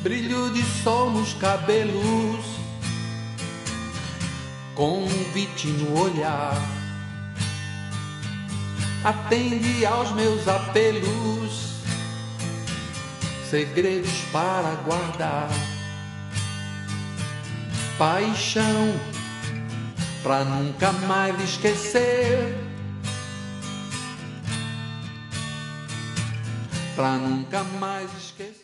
brilho de sol nos cabelos, convite no olhar, atende aos meus apelos, segredos para guardar, paixão pra nunca mais esquecer, pra nunca mais esquecer.